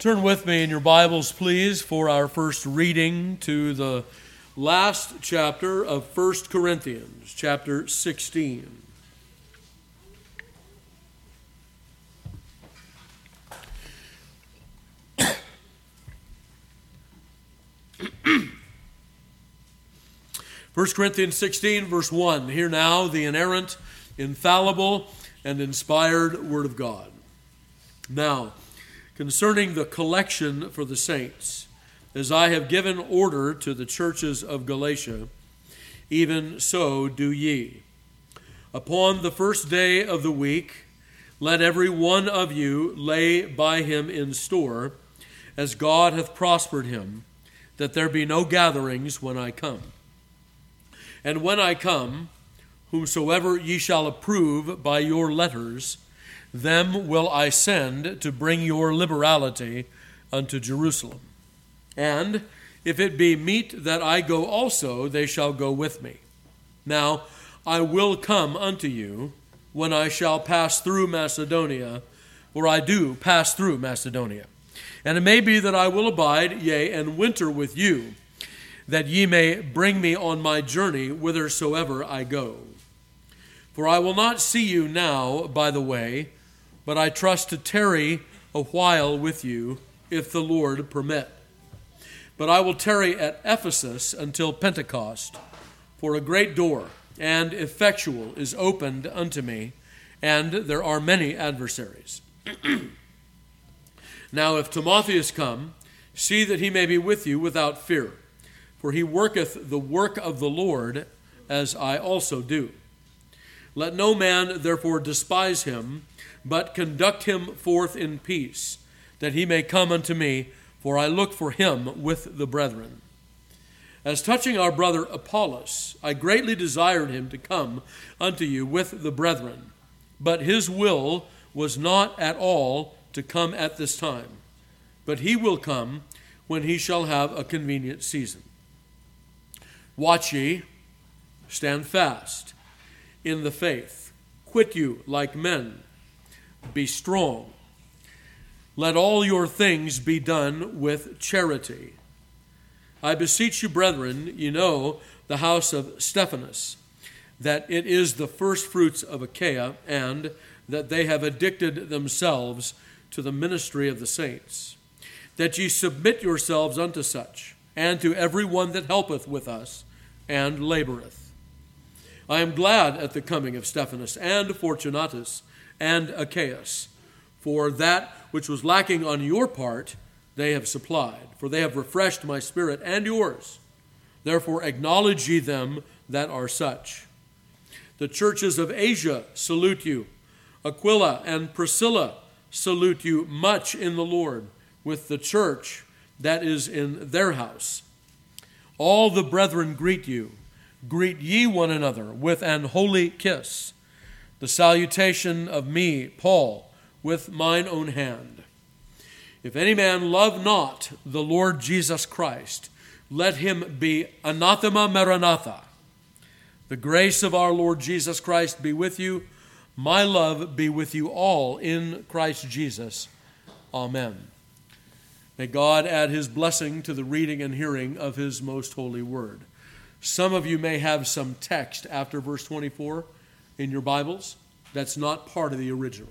Turn with me in your Bibles, please, for our first reading to the last chapter of 1 Corinthians, chapter 16. First Corinthians 16, verse 1. Hear now the inerrant, infallible, and inspired Word of God. Now, concerning the collection for the saints, as I have given order to the churches of Galatia, even so do ye. Upon the first day of the week, let every one of you lay by him in store, as God hath prospered him, that there be no gatherings when I come. And when I come, whomsoever ye shall approve by your letters, them will I send to bring your liberality unto Jerusalem. And if it be meet that I go also, they shall go with me. Now I will come unto you when I shall pass through Macedonia, for I do pass through Macedonia. And it may be that I will abide, yea, and winter with you, that ye may bring me on my journey whithersoever I go. For I will not see you now by the way, but I trust to tarry a while with you, if the Lord permit. But I will tarry at Ephesus until Pentecost, for a great door and effectual is opened unto me, and there are many adversaries. Now if Timotheus come, see that he may be with you without fear, for he worketh the work of the Lord, as I also do. Let no man therefore despise him, but conduct him forth in peace, that he may come unto me, for I look for him with the brethren. As touching our brother Apollos, I greatly desired him to come unto you with the brethren, but his will was not at all to come at this time, but he will come when he shall have a convenient season. Watch ye, stand fast in the faith, quit you like men, be strong. Let all your things be done with charity. I beseech you, brethren, you know the house of Stephanas, that it is the first fruits of Achaia, and that they have addicted themselves to the ministry of the saints, that ye submit yourselves unto such, and to every one that helpeth with us, and laboreth. I am glad at the coming of Stephanas, and Fortunatus, and Achaeus, for that which was lacking on your part they have supplied, for they have refreshed my spirit and yours. Therefore acknowledge ye them that are such. The churches of Asia salute you. Aquila and Priscilla salute you much in the Lord, with the church that is in their house. All the brethren greet you. Greet ye one another with an holy kiss. The salutation of me, Paul, with mine own hand. If any man love not the Lord Jesus Christ, let him be anathema maranatha. The grace of our Lord Jesus Christ be with you. My love be with you all in Christ Jesus. Amen. May God add his blessing to the reading and hearing of his most holy word. Some of you may have some text after verse 24 in your Bibles. That's not part of the original.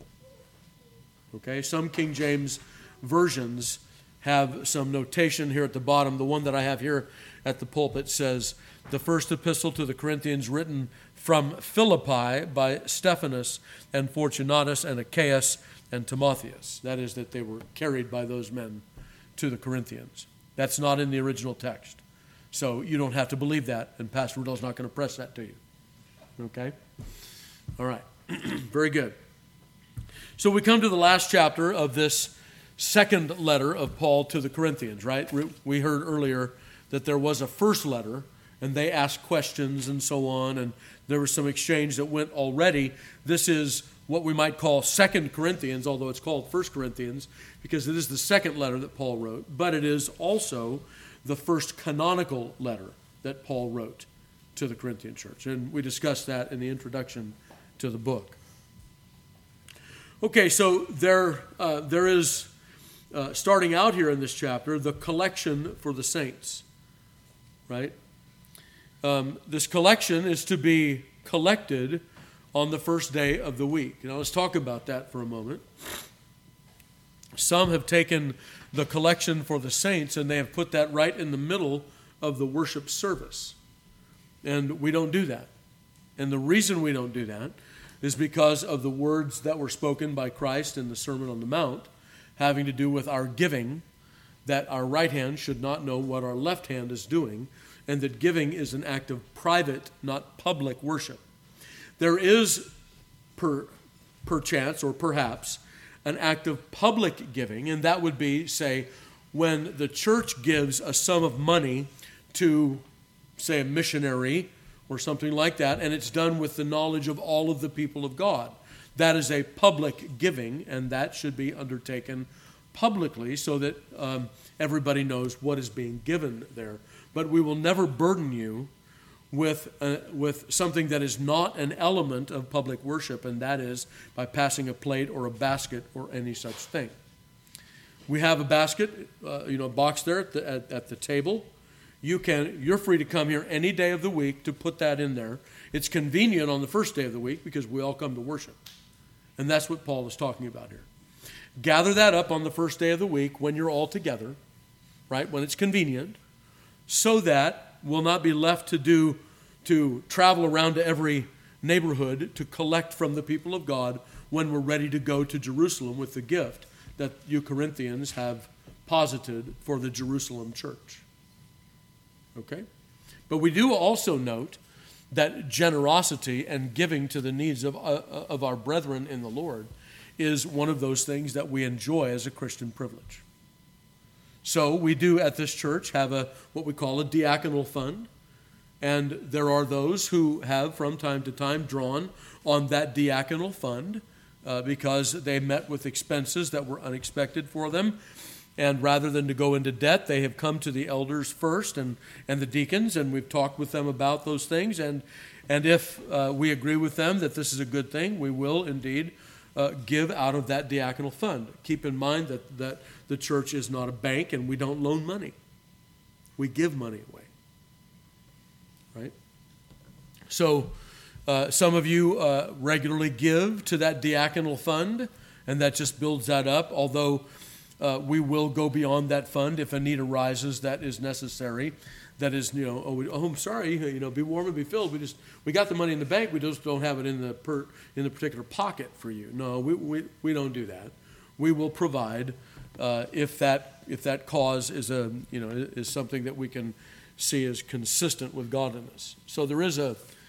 Okay, some King James versions have some notation here at the bottom. The one that I have here at the pulpit says, the first epistle to the Corinthians written from Philippi by Stephanas and Fortunatus and Achaeus and Timotheus. That is, that they were carried by those men to the Corinthians. That's not in the original text. So you don't have to believe that, and Pastor Rudolph's not going to press that to you. Okay? All right. Very good. So we come to the last chapter of this second letter of Paul to the Corinthians, right? We heard earlier that there was a first letter, and they asked questions and so on, and there was some exchange that went already. This is what we might call 2 Corinthians, although it's called 1 Corinthians, because it is the second letter that Paul wrote, but it is also the first canonical letter that Paul wrote to the Corinthian church. And we discussed that in the introduction to the book. Okay, so there is starting out here in this chapter, the collection for the saints, right? This collection is to be collected on the first day of the week. Now let's talk about that for a moment. Some have taken the collection for the saints and they have put that right in the middle of the worship service. And we don't do that. And the reason we don't do that is because of the words that were spoken by Christ in the Sermon on the Mount, having to do with our giving, that our right hand should not know what our left hand is doing, and that giving is an act of private, not public worship. There is, perchance or perhaps, an act of public giving, and that would be, say, when the church gives a sum of money to, say, a missionary or something like that, and it's done with the knowledge of all of the people of God. That is a public giving, and that should be undertaken publicly so that everybody knows what is being given there. But we will never burden you with something that is not an element of public worship, and that is by passing a plate or a basket or any such thing. We have a basket, a box there at the table. You're free to come here any day of the week to put that in there. It's convenient on the first day of the week because we all come to worship. And that's what Paul is talking about here. Gather that up on the first day of the week when you're all together, right, when it's convenient, so that we'll not be left to travel around to every neighborhood to collect from the people of God when we're ready to go to Jerusalem with the gift that you Corinthians have posited for the Jerusalem church. Okay? But we do also note that generosity and giving to the needs of our brethren in the Lord is one of those things that we enjoy as a Christian privilege. So we do at this church have what we call a diaconal fund, and there are those who have from time to time drawn on that diaconal fund because they met with expenses that were unexpected for them. And rather than to go into debt, they have come to the elders first and the deacons, and we've talked with them about those things. And if we agree with them that this is a good thing, we will indeed give out of that diaconal fund. Keep in mind that the church is not a bank, and we don't loan money. We give money away. Right? So some of you regularly give to that diaconal fund, and that just builds that up, although we will go beyond that fund if a need arises that is necessary. That is, I'm sorry, be warm and be filled. We got the money in the bank. We just don't have it in the particular pocket for you. No, we don't do that. We will provide if that cause is something that we can see as consistent with godliness. So there is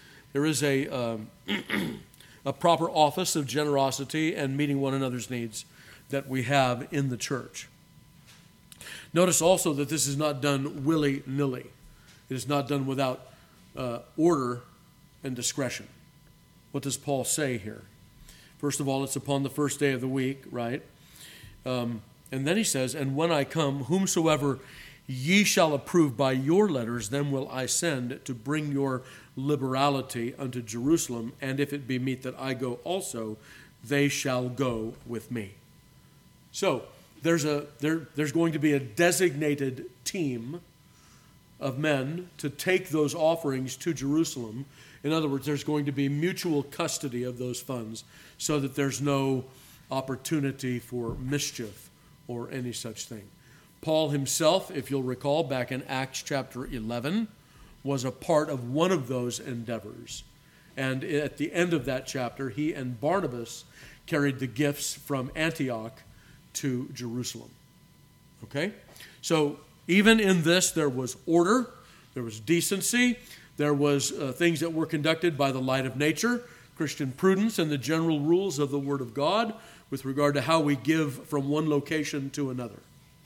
a proper office of generosity and meeting one another's needs that we have in the church. Notice also that this is not done willy-nilly. It is not done without order and discretion. What does Paul say here? First of all, it's upon the first day of the week, right? And then he says, and when I come, whomsoever ye shall approve by your letters, them will I send to bring your liberality unto Jerusalem, and if it be meet that I go also, they shall go with me. So there's going to be a designated team of men to take those offerings to Jerusalem. In other words, there's going to be mutual custody of those funds so that there's no opportunity for mischief or any such thing. Paul himself, if you'll recall, back in Acts chapter 11, was a part of one of those endeavors. And at the end of that chapter, he and Barnabas carried the gifts from Antioch to Jerusalem. Okay? So even in this, there was order, there was decency, there was things that were conducted by the light of nature, Christian prudence, and the general rules of the Word of God with regard to how we give from one location to another.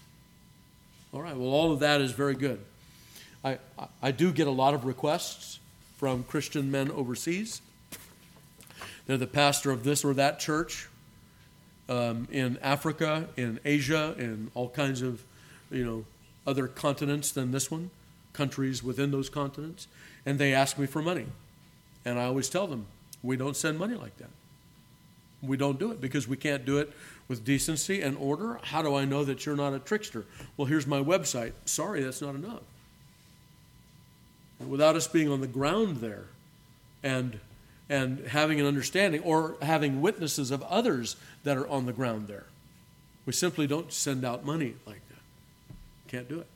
All right, well, all of that is very good. I do get a lot of requests from Christian men overseas. They're the pastor of this or that church in Africa, in Asia, in all kinds of, other continents than this one, countries within those continents, and they ask me for money. And I always tell them, we don't send money like that. We don't do it because we can't do it with decency and order? How do I know that you're not a trickster? Well, here's my website. Sorry, that's not enough. Without us being on the ground there and having an understanding or having witnesses of others that are on the ground there, we simply don't send out money like that. Can't do it.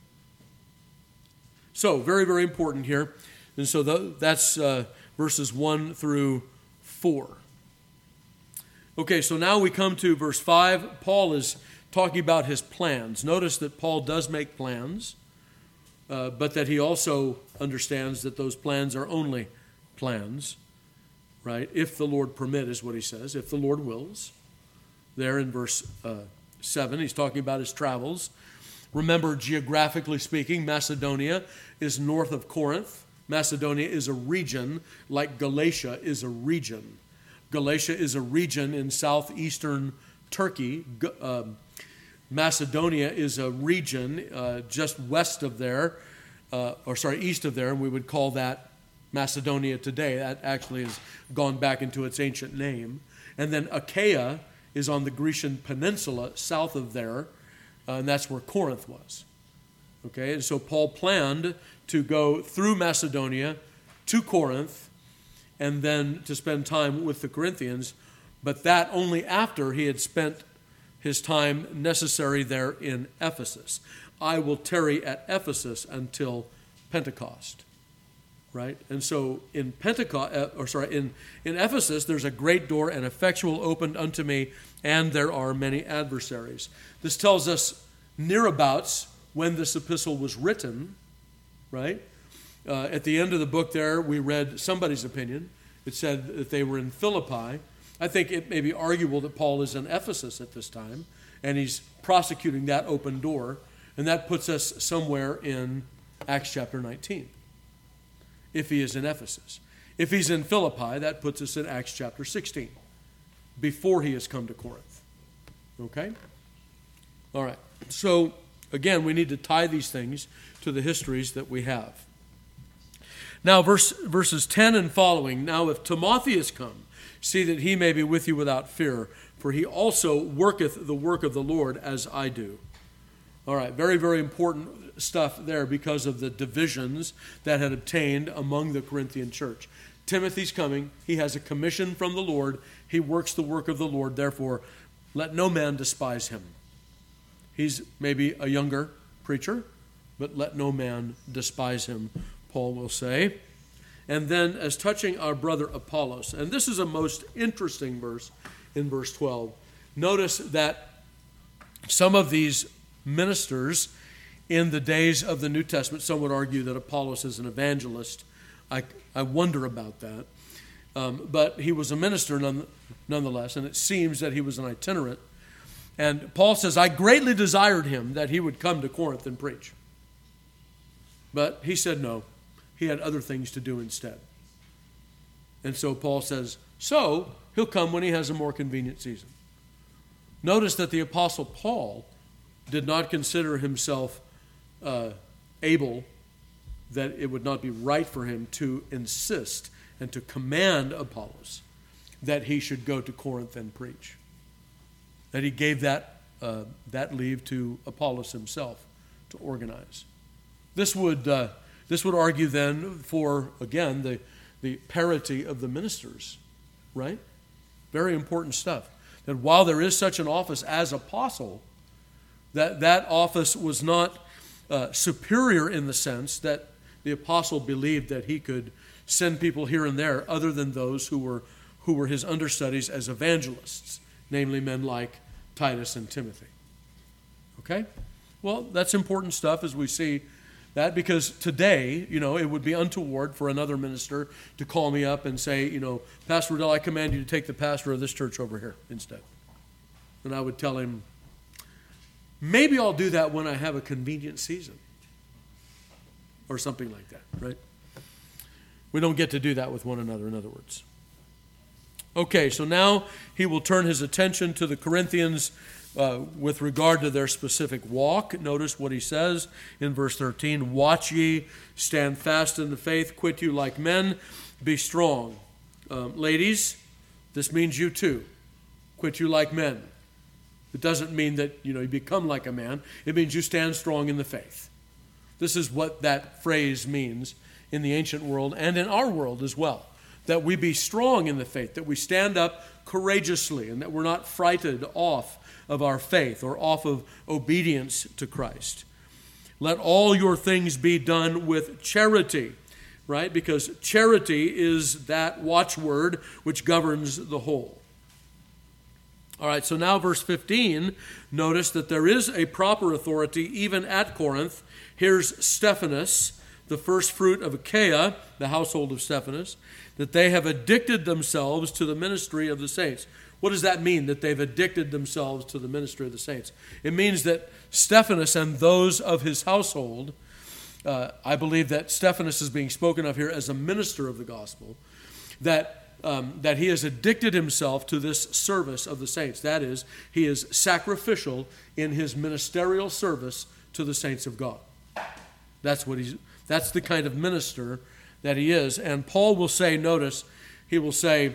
So, very, very important here. And so that's verses 1 through 4. Okay, so now we come to verse 5. Paul is talking about his plans. Notice that Paul does make plans, but that he also understands that those plans are only plans, right? If the Lord permit is what he says, if the Lord wills. There in verse 7, he's talking about his travels. Remember, geographically speaking, Macedonia is north of Corinth. Macedonia is a region like Galatia is a region. Galatia is a region in southeastern Turkey. Macedonia is a region just west of there, east of there, and we would call that Macedonia today. That actually has gone back into its ancient name. And then Achaia is on the Grecian peninsula south of there, and that's where Corinth was. Okay, and so Paul planned to go through Macedonia to Corinth and then to spend time with the Corinthians, but that only after he had spent his time necessary there in Ephesus. I will tarry at Ephesus until Pentecost. Right? And so in in Ephesus, there's a great door and effectual opened unto me, and there are many adversaries. This tells us nearabouts when this epistle was written, right? At the end of the book there, we read somebody's opinion. It said that they were in Philippi. I think it may be arguable that Paul is in Ephesus at this time, and he's prosecuting that open door, and that puts us somewhere in Acts chapter 19. If he is in Ephesus. If he's in Philippi, that puts us in Acts chapter 16, before he has come to Corinth. Okay? All right. So, again, we need to tie these things to the histories that we have. Now, verses 10 and following. Now, if Timotheus come, see that he may be with you without fear, for he also worketh the work of the Lord as I do. All right, very, very important stuff there because of the divisions that had obtained among the Corinthian church. Timothy's coming. He has a commission from the Lord. He works the work of the Lord. Therefore, let no man despise him. He's maybe a younger preacher, but let no man despise him, Paul will say. And then as touching our brother Apollos, and this is a most interesting verse in verse 12. Notice that some of these ministers in the days of the New Testament, some would argue that Apollos is an evangelist. I wonder about that. But he was a minister nonetheless, and it seems that he was an itinerant. And Paul says, I greatly desired him that he would come to Corinth and preach. But he said no. He had other things to do instead. And so Paul says, so he'll come when he has a more convenient season. Notice that the Apostle Paul did not consider himself able, that it would not be right for him to insist and to command Apollos that he should go to Corinth and preach. That he gave that leave to Apollos himself to organize. This would argue then for, again, the parity of the ministers, right? Very important stuff. That while there is such an office as apostle, that office was not superior in the sense that the apostle believed that he could send people here and there other than those who were his understudies as evangelists, namely men like Titus and Timothy. Okay? Well, that's important stuff as we see that, because today, it would be untoward for another minister to call me up and say, Pastor Riddell, I command you to take the pastor of this church over here instead. And I would tell him, maybe I'll do that when I have a convenient season. Or something like that, right? We don't get to do that with one another, in other words. Okay, so now he will turn his attention to the Corinthians with regard to their specific walk. Notice what he says in verse 13. Watch ye, stand fast in the faith, quit you like men, be strong. Ladies, this means you too. Quit you like men. It doesn't mean that, you become like a man. It means you stand strong in the faith. This is what that phrase means in the ancient world and in our world as well. That we be strong in the faith, that we stand up courageously, and that we're not frightened off of our faith or off of obedience to Christ. Let all your things be done with charity, right? Because charity is that watchword which governs the whole. All right, so now verse 15, notice that there is a proper authority even at Corinth. Here's Stephanas, the first fruit of Achaia, the household of Stephanas, that they have addicted themselves to the ministry of the saints. What does that mean, that they've addicted themselves to the ministry of the saints? It means that Stephanas and those of his household, I believe that Stephanas is being spoken of here as a minister of the gospel, that he has addicted himself to this service of the saints. That is, he is sacrificial in his ministerial service to the saints of God. That's the kind of minister that he is. And Paul will say, notice, he will say,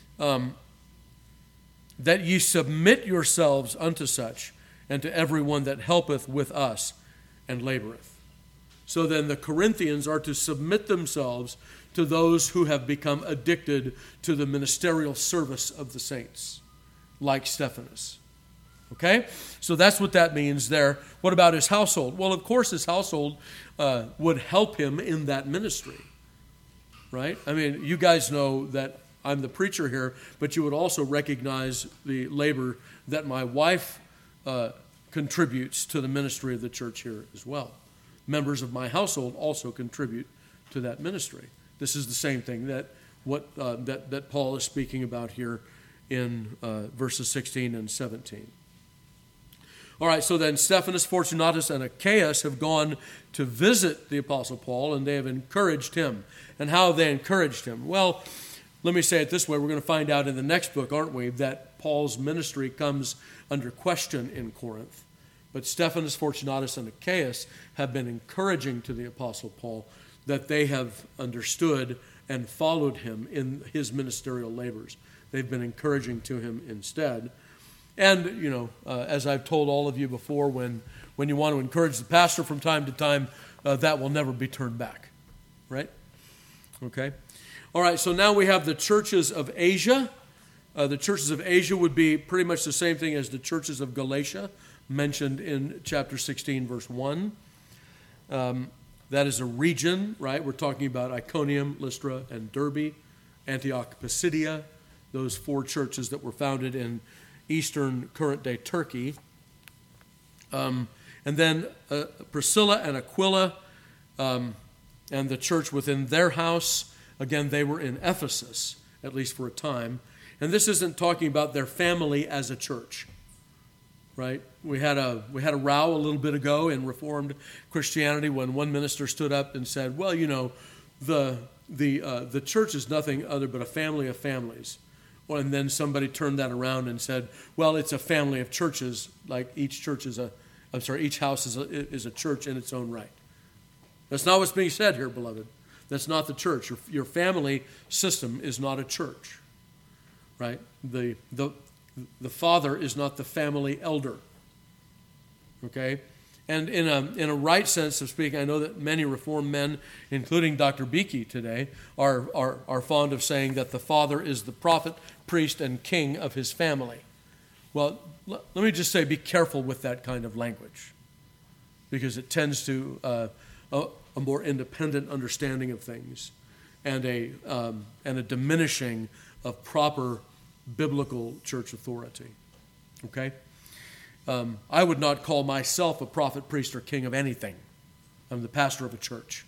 that ye submit yourselves unto such, and to everyone that helpeth with us and laboreth. So then the Corinthians are to submit themselves to those who have become addicted to the ministerial service of the saints, like Stephanas. Okay? So that's what that means there. What about his household? Well, of course, his household would help him in that ministry, right? I mean, you guys know that I'm the preacher here, but you would also recognize the labor that my wife contributes to the ministry of the church here as well. Members of my household also contribute to that ministry. This is the same thing that Paul is speaking about here in verses 16 and 17. All right, so then Stephanas, Fortunatus, and Achaeus have gone to visit the Apostle Paul, and they have encouraged him. And how have they encouraged him? Well, let me say it this way. We're going to find out in the next book, aren't we, that Paul's ministry comes under question in Corinth. But Stephanas, Fortunatus, and Achaeus have been encouraging to the Apostle Paul that they have understood and followed him in his ministerial labors. They've been encouraging to him instead. And, as I've told all of you before, when you want to encourage the pastor from time to time, that will never be turned back, right? Okay? All right, so now we have the churches of Asia. The churches of Asia would be pretty much the same thing as the churches of Galatia, mentioned in chapter 16, verse 1. That is a region, right? We're talking about Iconium, Lystra, and Derbe, Antioch, Pisidia, those four churches that were founded in eastern current-day Turkey. And then Priscilla and Aquila and the church within their house, again, they were in Ephesus, at least for a time. And this isn't talking about their family as a church, right? We had a row a little bit ago in Reformed Christianity when one minister stood up and said, well, the church is nothing other but a family of families. And then somebody turned that around and said, well, it's a family of churches, like each house is a church in its own right. That's not what's being said here, beloved. That's not the church. Your family system is not a church, right? The father is not the family elder, okay? And in a right sense of speaking, I know that many Reformed men, including Dr. Beakey today, are fond of saying that the father is the prophet, priest, and king of his family. Well, let me just say, be careful with that kind of language, because it tends to a more independent understanding of things and a diminishing of proper biblical church authority. Okay? I would not call myself a prophet, priest, or king of anything. I'm the pastor of a church.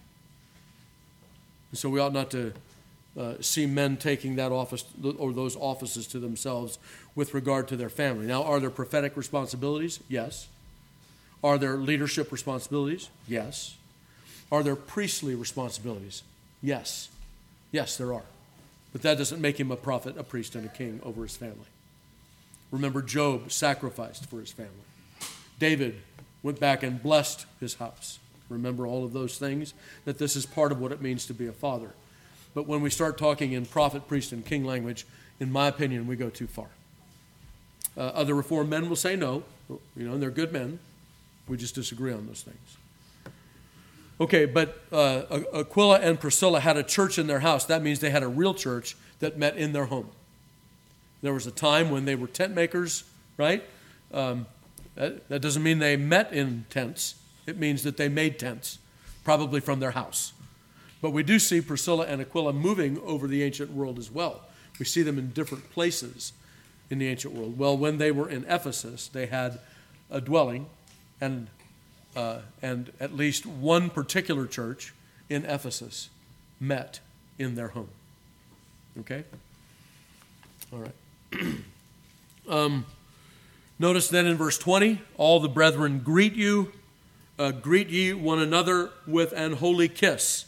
And so we ought not to see men taking that office or those offices to themselves with regard to their family. Now, are there prophetic responsibilities? Yes. Are there leadership responsibilities? Yes. Are there priestly responsibilities? Yes. Yes, there are. But that doesn't make him a prophet, a priest, and a king over his family. Remember, Job sacrificed for his family. David went back and blessed his house. Remember all of those things? That this is part of what it means to be a father. But when we start talking in prophet, priest, and king language, in my opinion, we go too far. Other Reformed men will say no, and they're good men. We just disagree on those things. Okay, but Aquila and Priscilla had a church in their house. That means they had a real church that met in their home. There was a time when they were tent makers, right? That doesn't mean they met in tents. It means that they made tents, probably from their house. But we do see Priscilla and Aquila moving over the ancient world as well. We see them in different places in the ancient world. Well, when they were in Ephesus, they had a dwelling, and at least one particular church in Ephesus met in their home. Okay? All right. Notice then in verse 20, all the brethren greet you. Greet ye one another with an holy kiss.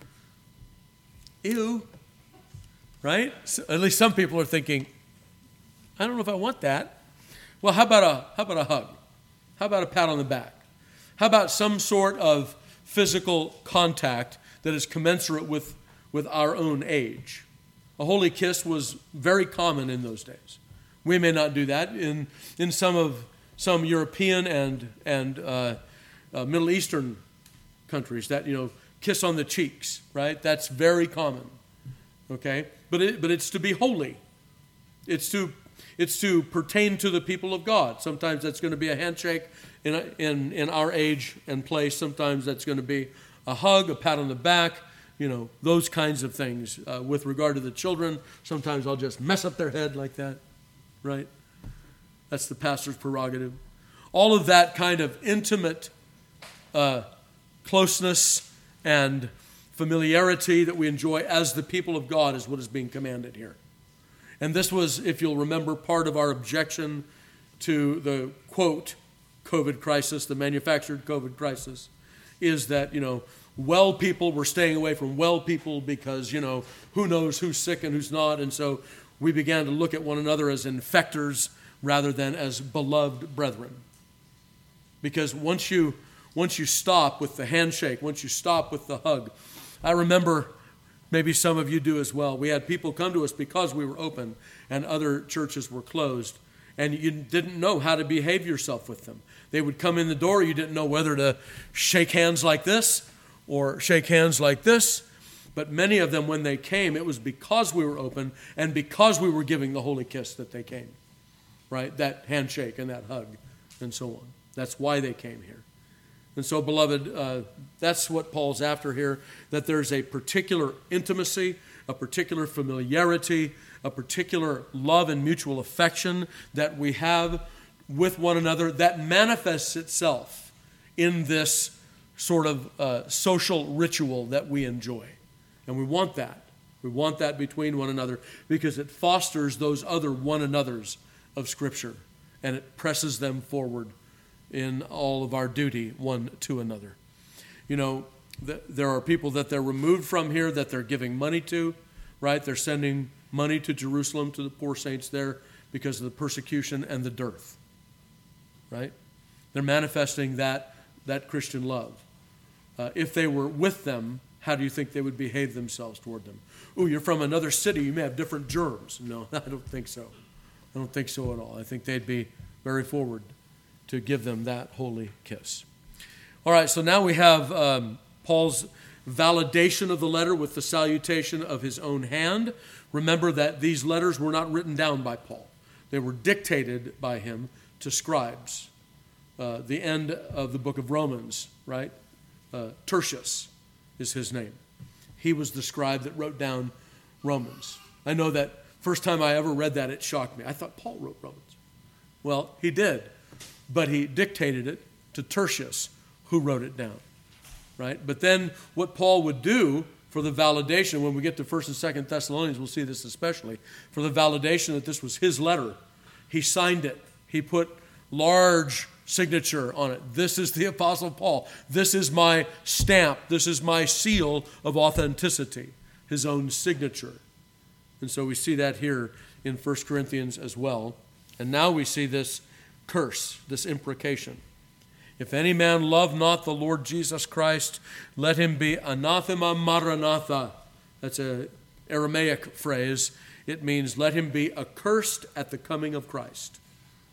Ew. Right? So, at least some people are thinking, I don't know if I want that. Well, how about a hug? How about a pat on the back? How about some sort of physical contact that is commensurate with our own age? A holy kiss was very common in those days. We may not do that in some European and Middle Eastern countries. That kiss on the cheeks, right? That's very common. Okay, but it's to be holy. It's to pertain to the people of God. Sometimes that's going to be a handshake in our age and place. Sometimes that's going to be a hug, a pat on the back. Those kinds of things. With regard to the children, sometimes I'll just mess up their head like that, right? That's the pastor's prerogative. All of that kind of intimate closeness and familiarity that we enjoy as the people of God is what is being commanded here. And this was, if you'll remember, part of our objection to the, quote, COVID crisis, the manufactured COVID crisis, is that, well people were staying away from well people because, who knows who's sick and who's not. And so we began to look at one another as infectors rather than as beloved brethren. Because once you stop with the handshake, once you stop with the hug, I remember, maybe some of you do as well, we had people come to us because we were open and other churches were closed, and you didn't know how to behave yourself with them. They would come in the door, you didn't know whether to shake hands like this or shake hands like this. But many of them, when they came, it was because we were open and because we were giving the holy kiss that they came, right? That handshake and that hug and so on. That's why they came here. And so, beloved, that's what Paul's after here, that there's a particular intimacy, a particular familiarity, a particular love and mutual affection that we have with one another that manifests itself in this sort of social ritual that we enjoy. And we want that. We want that between one another because it fosters those other one another's of Scripture, and it presses them forward in all of our duty one to another. There are people that they're removed from here that they're giving money to, right? They're sending money to Jerusalem, to the poor saints there, because of the persecution and the dearth, right? They're manifesting that Christian love. If they were with them, how do you think they would behave themselves toward them? Oh, you're from another city, you may have different germs. No, I don't think so. I don't think so at all. I think they'd be very forward to give them that holy kiss. All right, so now we have Paul's validation of the letter with the salutation of his own hand. Remember that these letters were not written down by Paul. They were dictated by him to scribes. The end of the book of Romans, right? Tertius is his name. He was the scribe that wrote down Romans. I know that first time I ever read that, it shocked me. I thought Paul wrote Romans. Well, he did. But he dictated it to Tertius, who wrote it down, right? But then what Paul would do for the validation, when we get to 1st and 2nd Thessalonians, we'll see this especially, for the validation that this was his letter, he signed it. He put large signature on it. This is the Apostle Paul. This is my stamp. This is my seal of authenticity, his own signature. And so we see that here in 1 Corinthians as well. And now we see this curse, this imprecation. If any man love not the Lord Jesus Christ, let him be anathema maranatha. That's an Aramaic phrase. It means let him be accursed at the coming of Christ.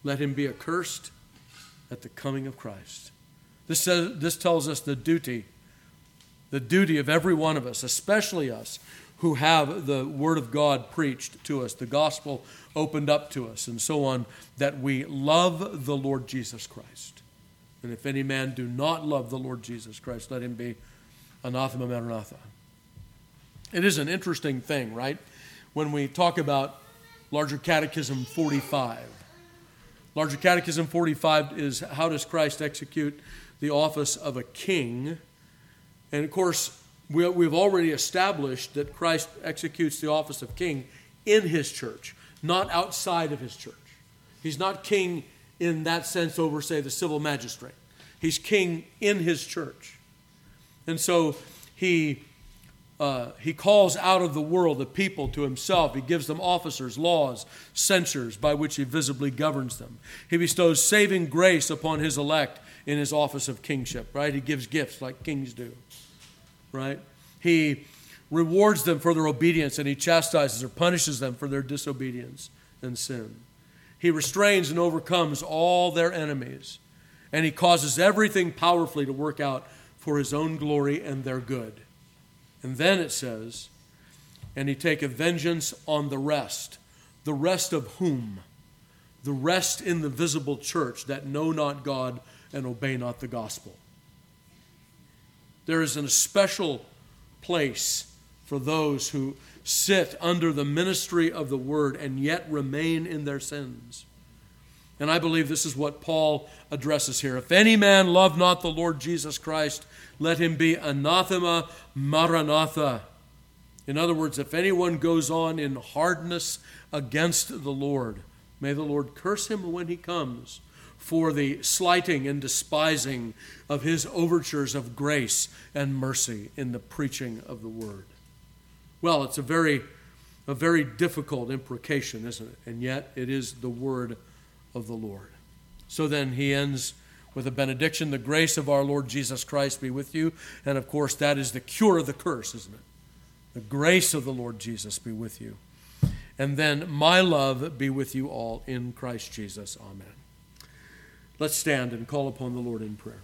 let him be accursed at the coming of Christ. This tells us the duty of every one of us, especially us who have the Word of God preached to us, the gospel opened up to us, and so on, that we love the Lord Jesus Christ. And if any man do not love the Lord Jesus Christ, let him be anathema maranatha. It is an interesting thing, right? When we talk about Larger Catechism 45. Larger Catechism 45 is how does Christ execute the office of a king? And of course, we've already established that Christ executes the office of king in his church, not outside of his church. He's not king in that sense over, say, the civil magistrate. He's king in his church. And so he calls out of the world the people to himself. He gives them officers, laws, censures by which he visibly governs them. He bestows saving grace upon his elect in his office of kingship, right? He gives gifts like kings do, right? He rewards them for their obedience, and he chastises or punishes them for their disobedience and sin. He restrains and overcomes all their enemies, and he causes everything powerfully to work out for his own glory and their good. And then it says, and he taketh vengeance on the rest of whom? The rest in the visible church that know not God and obey not the gospel. There is a special place for those who sit under the ministry of the word and yet remain in their sins. And I believe this is what Paul addresses here. If any man love not the Lord Jesus Christ, let him be anathema maranatha. In other words, if anyone goes on in hardness against the Lord, may the Lord curse him when he comes for the slighting and despising of his overtures of grace and mercy in the preaching of the word. Well, it's a very difficult imprecation, isn't it? And yet it is the word of the Lord. So then he ends with a benediction. The grace of our Lord Jesus Christ be with you. And of course, that is the cure of the curse, isn't it? The grace of the Lord Jesus be with you. And then my love be with you all in Christ Jesus. Amen. Let's stand and call upon the Lord in prayer.